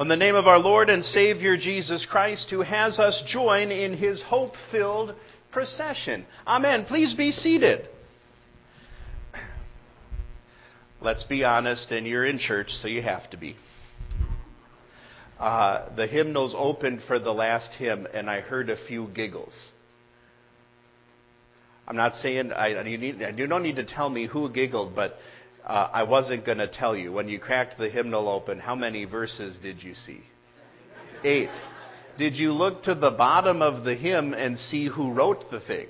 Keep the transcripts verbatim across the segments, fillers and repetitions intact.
In the name of our Lord and Savior Jesus Christ, who has us join in his hope-filled procession. Amen. Please be seated. Let's be honest, and you're in church, so you have to be. Uh, the hymnals opened for the last hymn, and I heard a few giggles. I'm not saying, I, you, need, you don't need to tell me who giggled, but uh, I wasn't going to tell you. When you cracked the hymnal open, how many verses did you see? Eight. Did you look to the bottom of the hymn and see who wrote the thing?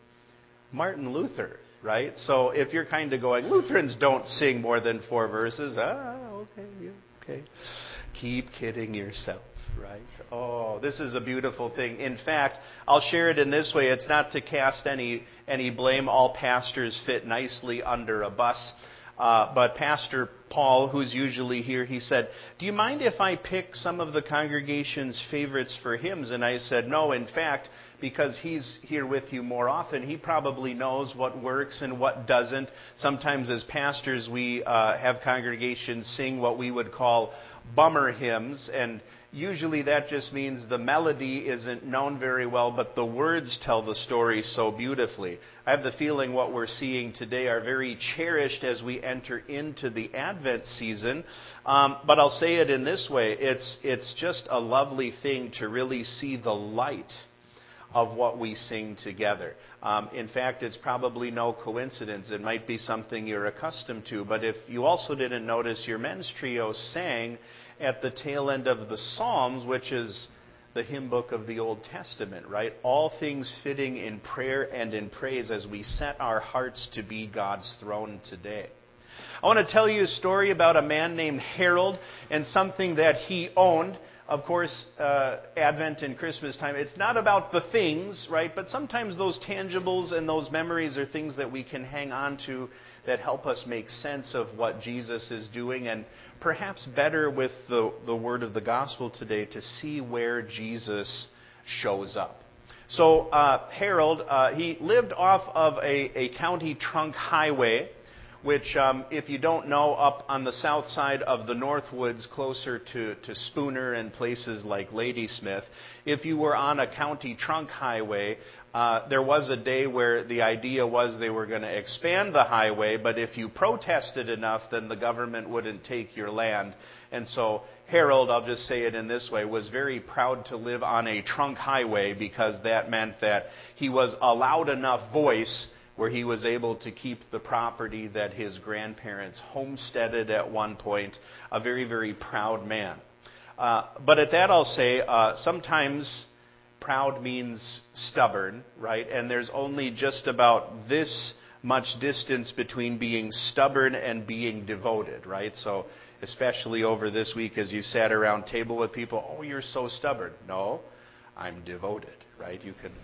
Martin Luther, right? So if you're kind of going, Lutherans don't sing more than four verses, ah, okay, yeah, okay. Keep kidding yourself, right? Oh, this is a beautiful thing. In fact, I'll share it in this way. It's not to cast any any blame. All pastors fit nicely under a bus. Uh, but Pastor Paul, who's usually here, he said, do you mind if I pick some of the congregation's favorites for hymns? And I said, no, in fact, because he's here with you more often, he probably knows what works and what doesn't. Sometimes as pastors, we uh, have congregations sing what we would call bummer hymns, and usually that just means the melody isn't known very well, but the words tell the story so beautifully. I have the feeling what we're seeing today are very cherished as we enter into the Advent season. Um, but I'll say it in this way. It's, it's just a lovely thing to really see the light of what we sing together. Um, in fact, it's probably no coincidence. It might be something you're accustomed to. But if you also didn't notice, your men's trio sang at the tail end of the Psalms, which is the hymn book of the Old Testament, right? All things fitting in prayer and in praise as we set our hearts to be God's throne today. I want to tell you a story about a man named Harold and something that he owned. Of course, uh, Advent and Christmas time, it's not about the things, right? But sometimes those tangibles and those memories are things that we can hang on to that help us make sense of what Jesus is doing, and perhaps better with the, the word of the gospel today to see where Jesus shows up. So uh, Harold, uh, he lived off of a, a county trunk highway, which, um, if you don't know, up on the south side of the Northwoods, closer to, to Spooner and places like Ladysmith, if you were on a county trunk highway, uh, there was a day where the idea was they were going to expand the highway, but if you protested enough, then the government wouldn't take your land. And so Harold, I'll just say it in this way, was very proud to live on a trunk highway because that meant that he was allowed enough voice where he was able to keep the property that his grandparents homesteaded at one point. A very, very proud man. Uh, but at that I'll say, uh, sometimes proud means stubborn, right? And there's only just about this much distance between being stubborn and being devoted, right? So especially over this week as you sat around table with people, oh, you're so stubborn. No, I'm devoted, right? You can...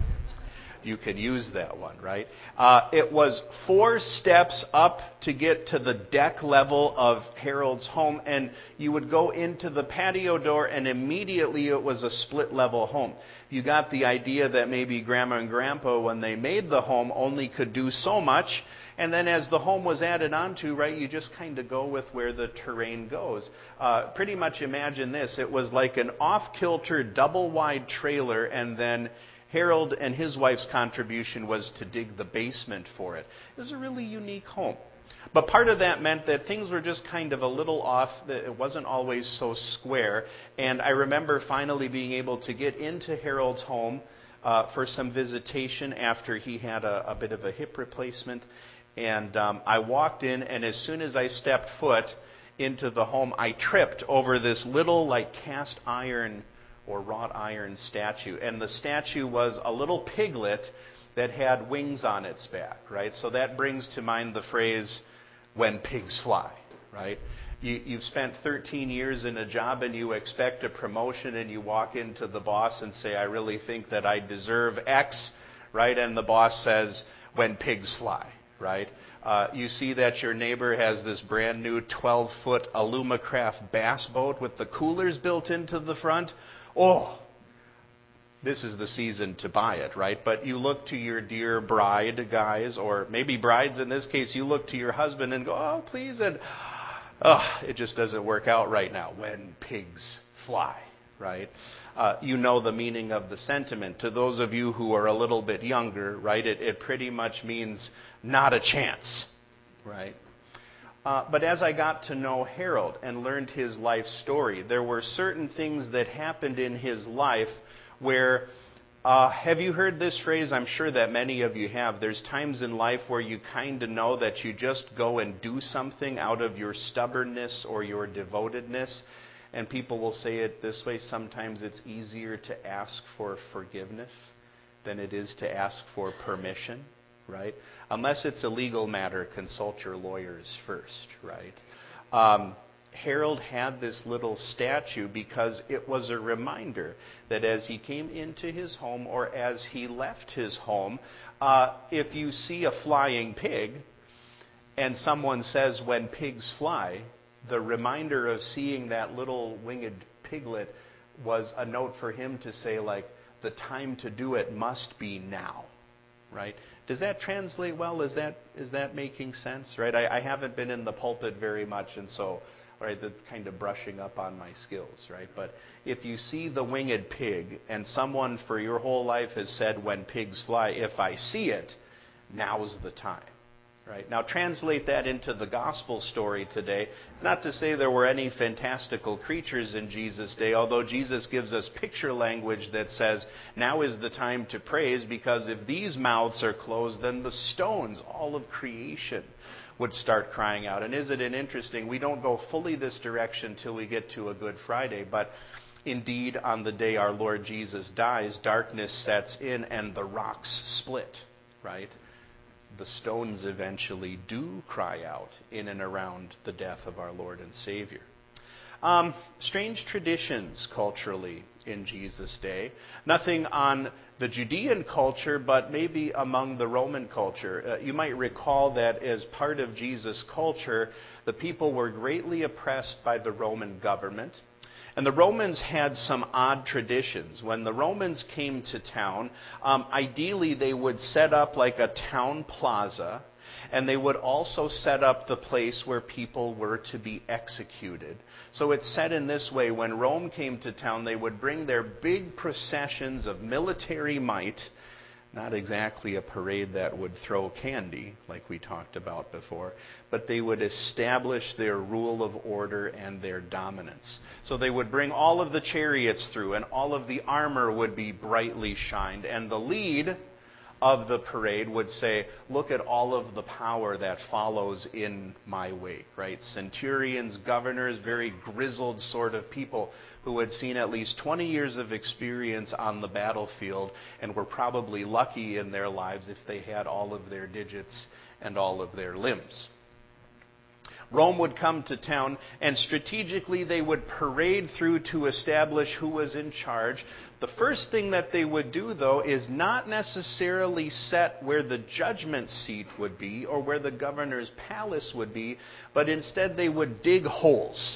You could use that one, right? Uh, it was four steps up to get to the deck level of Harold's home, and you would go into the patio door, and immediately it was a split-level home. You got the idea that maybe Grandma and Grandpa, when they made the home, only could do so much, and then as the home was added onto, right, you just kind of go with where the terrain goes. Uh, pretty much imagine this. It was like an off-kilter, double-wide trailer, and then Harold and his wife's contribution was to dig the basement for it. It was a really unique home. But part of that meant that things were just kind of a little off. That it wasn't always so square. And I remember finally being able to get into Harold's home uh, for some visitation after he had a, a bit of a hip replacement. And um, I walked in, and as soon as I stepped foot into the home, I tripped over this little, like, cast iron or wrought iron statue. And the statue was a little piglet that had wings on its back, right? So that brings to mind the phrase, when pigs fly, right? You, you've spent thirteen years in a job and you expect a promotion, and you walk into the boss and say, I really think that I deserve X, right? And the boss says, when pigs fly, right? Uh, you see that your neighbor has this brand new twelve-foot Alumacraft bass boat with the coolers built into the front. Oh, this is the season to buy it, right? But you look to your dear bride, guys, or maybe brides in this case, you look to your husband and go, oh, please, and Oh, it just doesn't work out right now. When pigs fly, right? Uh, you know the meaning of the sentiment. To those of you who are a little bit younger, right, it, it pretty much means not a chance, right? Uh, but as I got to know Harold and learned his life story, there were certain things that happened in his life where, uh, have you heard this phrase? I'm sure that many of you have. There's times in life where you kind of know that you just go and do something out of your stubbornness or your devotedness. And people will say it this way: sometimes it's easier to ask for forgiveness than it is to ask for permission, right? Unless it's a legal matter, consult your lawyers first, right? Um, Harold had this little statue because it was a reminder that as he came into his home or as he left his home, uh, if you see a flying pig and someone says, "When pigs fly," the reminder of seeing that little winged piglet was a note for him to say, like, the time to do it must be now, right? Does that translate well? Is that is that making sense, right? I, I haven't been in the pulpit very much, and so, right, the kind of brushing up on my skills, right? But if you see the winged pig and someone for your whole life has said, "When pigs fly," if I see it, now's the time. Right. Now translate that into the gospel story today. It's not to say there were any fantastical creatures in Jesus' day, although Jesus gives us picture language that says, now is the time to praise, because if these mouths are closed, then the stones, all of creation, would start crying out. And isn't it interesting? We don't go fully this direction till we get to a Good Friday, but indeed on the day our Lord Jesus dies, darkness sets in and the rocks split, right? The stones eventually do cry out in and around the death of our Lord and Savior. Um, strange traditions culturally in Jesus' day. Nothing on the Judean culture, but maybe among the Roman culture. Uh, you might recall that as part of Jesus' culture, the people were greatly oppressed by the Roman government. And the Romans had some odd traditions. When the Romans came to town, um, ideally they would set up like a town plaza, and they would also set up the place where people were to be executed. So it's said in this way: when Rome came to town, they would bring their big processions of military might, not exactly a parade that would throw candy, like we talked about before, but they would establish their rule of order and their dominance. So they would bring all of the chariots through, and all of the armor would be brightly shined. And the lead of the parade would say, look at all of the power that follows in my wake, right? Centurions, governors, very grizzled sort of people who had seen at least twenty years of experience on the battlefield and were probably lucky in their lives if they had all of their digits and all of their limbs. Rome would come to town, and strategically they would parade through to establish who was in charge. The first thing that they would do, though, is not necessarily set where the judgment seat would be or where the governor's palace would be, but instead they would dig holes.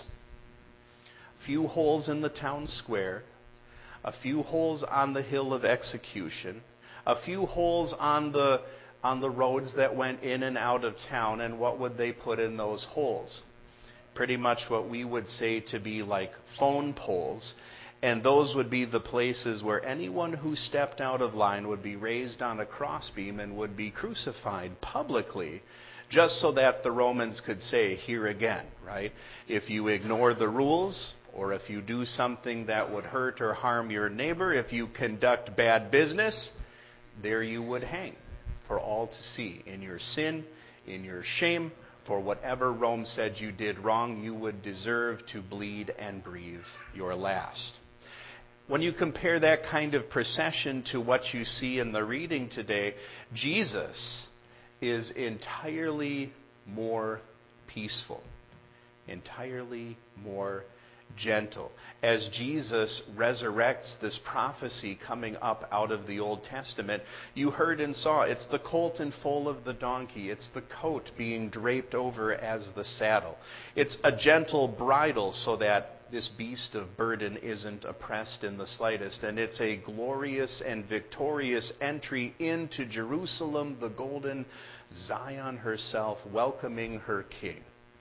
A few holes in the town square, a few holes on the hill of execution, a few holes on the on the roads that went in and out of town. And what would they put in those holes? Pretty much what we would say to be like phone poles. And those would be the places where anyone who stepped out of line would be raised on a crossbeam and would be crucified publicly, just so that the Romans could say, here again, right? If you ignore the rules, or if you do something that would hurt or harm your neighbor, if you conduct bad business, there you would hang for all to see. In your sin, in your shame, for whatever Rome said you did wrong, you would deserve to bleed and breathe your last. When you compare that kind of procession to what you see in the reading today, Jesus is entirely more peaceful, entirely more gentle. As Jesus resurrects this prophecy coming up out of the Old Testament, you heard and saw it's the colt and foal of the donkey. It's the coat being draped over as the saddle. It's a gentle bridle so that this beast of burden isn't oppressed in the slightest. And it's a glorious and victorious entry into Jerusalem, the golden Zion herself, welcoming her king.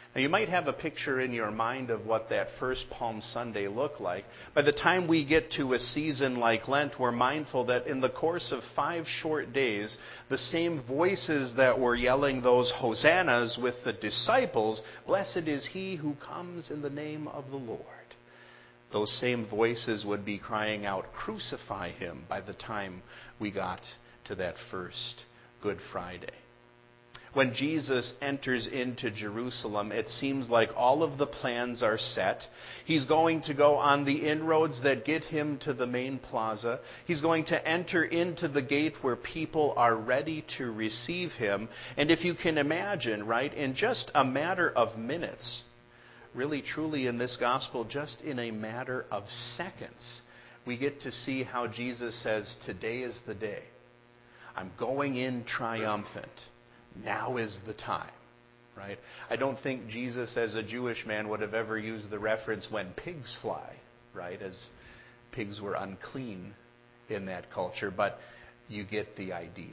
Now, you might have a picture in your mind of what that first Palm Sunday looked like. By the time we get to a season like Lent, we're mindful that in the course of five short days, the same voices that were yelling those hosannas with the disciples, "Blessed is he who comes in the name of the Lord," those same voices would be crying out, "Crucify him," by the time we got to that first Good Friday. When Jesus enters into Jerusalem, it seems like all of the plans are set. He's going to go on the inroads that get him to the main plaza. He's going to enter into the gate where people are ready to receive him. And if you can imagine, right, in just a matter of minutes, really truly in this gospel, just in a matter of seconds, we get to see how Jesus says, "Today is the day. I'm going in triumphant. Now is the time," right? I don't think Jesus, as a Jewish man, would have ever used the reference "when pigs fly," right? As pigs were unclean in that culture, but you get the idea.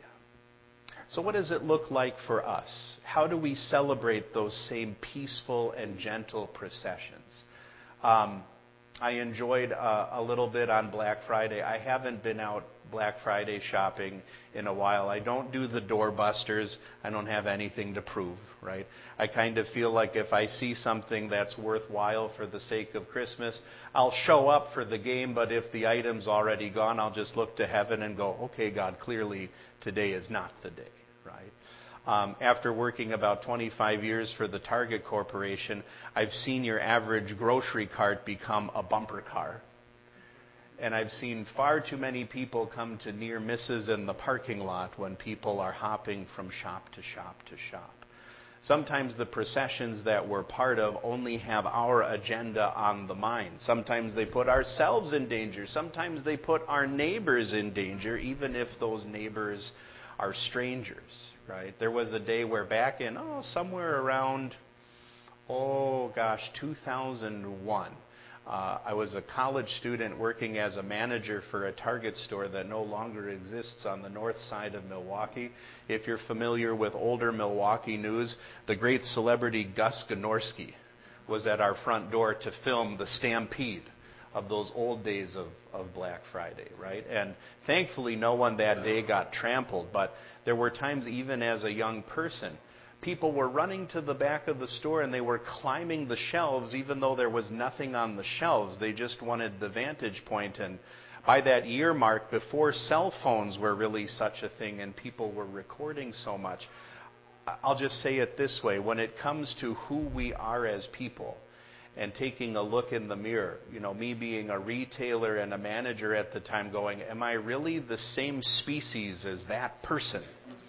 So what does it look like for us? How do we celebrate those same peaceful and gentle processions? Um, I enjoyed uh, a little bit on Black Friday. I haven't been out Black Friday shopping in a while. I don't do the doorbusters. I don't have anything to prove, right? I kind of feel like if I see something that's worthwhile for the sake of Christmas, I'll show up for the game, but if the item's already gone, I'll just look to heaven and go, "Okay, God, clearly today is not the day," right? Um, after working about twenty-five years for the Target Corporation, I've seen your average grocery cart become a bumper car. And I've seen far too many people come to near misses in the parking lot when people are hopping from shop to shop to shop. Sometimes the processions that we're part of only have our agenda on the mind. Sometimes they put ourselves in danger. Sometimes they put our neighbors in danger, even if those neighbors are strangers, right? There was a day where back in, oh, somewhere around, oh gosh, two thousand one, uh, I was a college student working as a manager for a Target store that no longer exists on the north side of Milwaukee. If you're familiar with older Milwaukee news, the great celebrity Gus Ganorski was at our front door to film the stampede of those old days of, of Black Friday, right? And thankfully no one that day got trampled, but there were times even as a young person, people were running to the back of the store and they were climbing the shelves even though there was nothing on the shelves. They just wanted the vantage point. And by that year mark, before cell phones were really such a thing and people were recording so much, I'll just say it this way, when it comes to who we are as people, and taking a look in the mirror, you know, me being a retailer and a manager at the time going, am I really the same species as that person?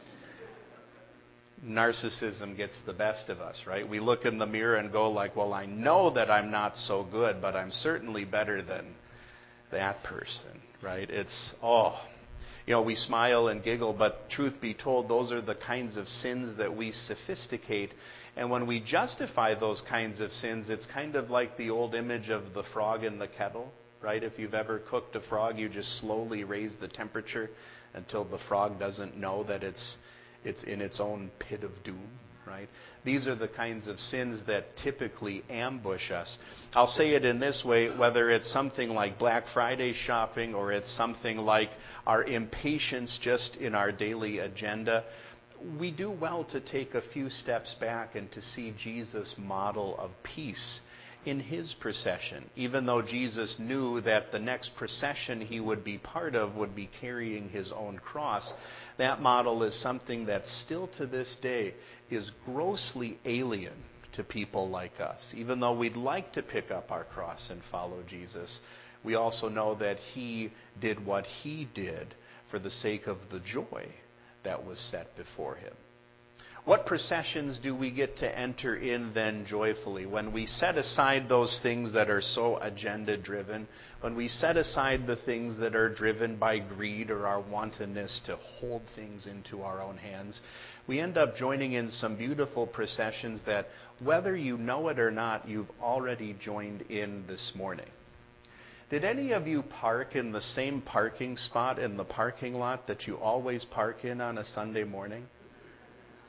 Narcissism gets the best of us, right? We look in the mirror and go like, well, I know that I'm not so good, but I'm certainly better than that person, right? It's, oh, you know, we smile and giggle, but truth be told, those are the kinds of sins that we sophisticate. And when we justify those kinds of sins, it's kind of like the old image of the frog in the kettle, right? If you've ever cooked a frog, you just slowly raise the temperature until the frog doesn't know that it's it's in its own pit of doom, right? These are the kinds of sins that typically ambush us. I'll say it in this way, whether it's something like Black Friday shopping or it's something like our impatience just in our daily agenda, we do well to take a few steps back and to see Jesus' model of peace in his procession, even though Jesus knew that the next procession he would be part of would be carrying his own cross. That model is something that still to this day is grossly alien to people like us. Even though we'd like to pick up our cross and follow Jesus, we also know that he did what he did for the sake of the joy that was set before him. What processions do we get to enter in then joyfully? When we set aside those things that are so agenda-driven, when we set aside the things that are driven by greed or our wantonness to hold things into our own hands, we end up joining in some beautiful processions that, whether you know it or not, you've already joined in this morning. Did any of you park in the same parking spot in the parking lot that you always park in on a Sunday morning?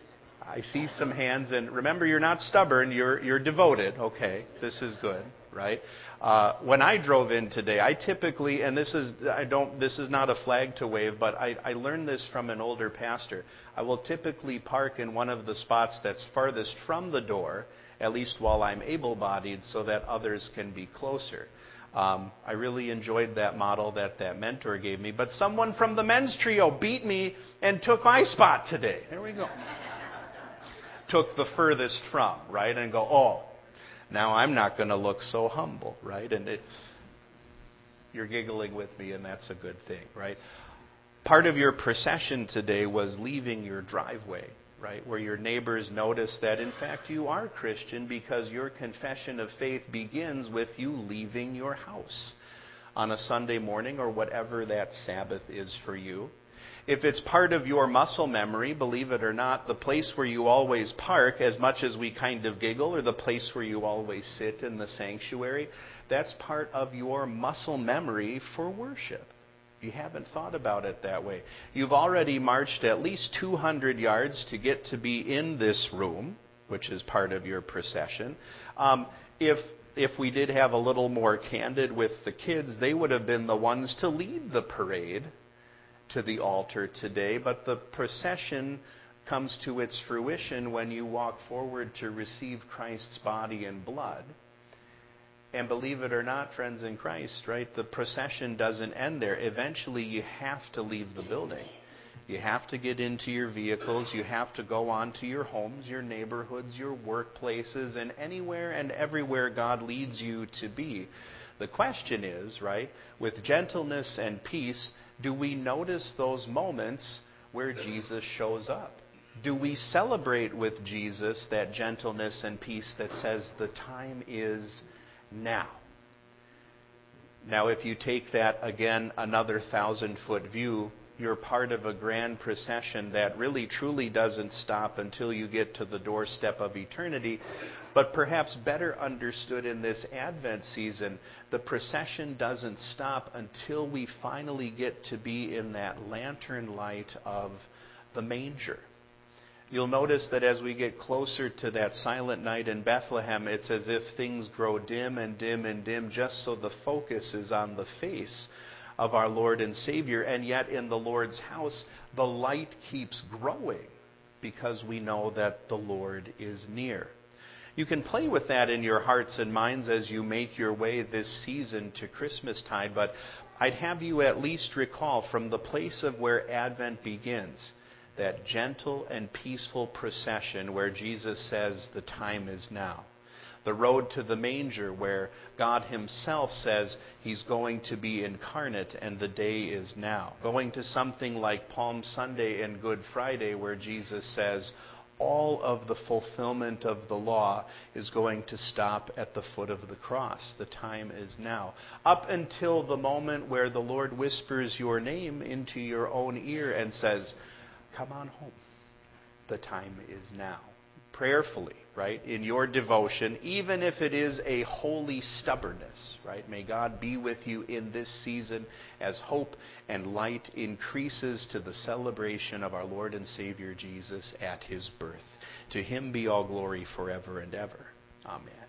I see some hands, and remember, you're not stubborn. You're you're devoted. Okay, this is good, right? Uh, when I drove in today, I typically, and this is I don't this is not a flag to wave, but I, I learned this from an older pastor. I will typically park in one of the spots that's farthest from the door, at least while I'm able-bodied, so that others can be closer. Um, I really enjoyed that model that that mentor gave me. But someone from the men's trio beat me and took my spot today. There we go. Took the furthest from, right? And go, oh, now I'm not going to look so humble, right? And it, you're giggling with me, and that's a good thing, right? Part of your procession today was leaving your driveway, right? Where your neighbors notice that, in fact, you are Christian because your confession of faith begins with you leaving your house on a Sunday morning or whatever that Sabbath is for you. If it's part of your muscle memory, believe it or not, the place where you always park, as much as we kind of giggle, or the place where you always sit in the sanctuary, that's part of your muscle memory for worship. You haven't thought about it that way. You've already marched at least two hundred yards to get to be in this room, which is part of your procession. Um, if if we did have a little more candid with the kids, they would have been the ones to lead the parade to the altar today, but the procession comes to its fruition when you walk forward to receive Christ's body and blood. And believe it or not, friends in Christ, right, the procession doesn't end there. Eventually you have to leave the building. You have to get into your vehicles. You have to go on to your homes, your neighborhoods, your workplaces, and anywhere and everywhere God leads you to be. The question is, right, with gentleness and peace, do we notice those moments where Jesus shows up? Do we celebrate with Jesus that gentleness and peace that says the time is now? Now, if you take that, again, another thousand-foot view, you're part of a grand procession that really truly doesn't stop until you get to the doorstep of eternity. But perhaps better understood in this Advent season, the procession doesn't stop until we finally get to be in that lantern light of the manger. You'll notice that as we get closer to that silent night in Bethlehem, it's as if things grow dim and dim and dim, just so the focus is on the face of our Lord and Savior. And yet in the Lord's house, the light keeps growing because we know that the Lord is near. You can play with that in your hearts and minds as you make your way this season to Christmastide, but I'd have you at least recall from the place of where Advent begins, that gentle and peaceful procession where Jesus says the time is now. The road to the manger where God himself says he's going to be incarnate and the day is now. Going to something like Palm Sunday and Good Friday where Jesus says all of the fulfillment of the law is going to stop at the foot of the cross. The time is now. Up until the moment where the Lord whispers your name into your own ear and says, come on home. The time is now. Prayerfully, right, in your devotion, even if it is a holy stubbornness, right? May God be with you in this season as hope and light increases to the celebration of our Lord and Savior Jesus at his birth. To him be all glory forever and ever. Amen.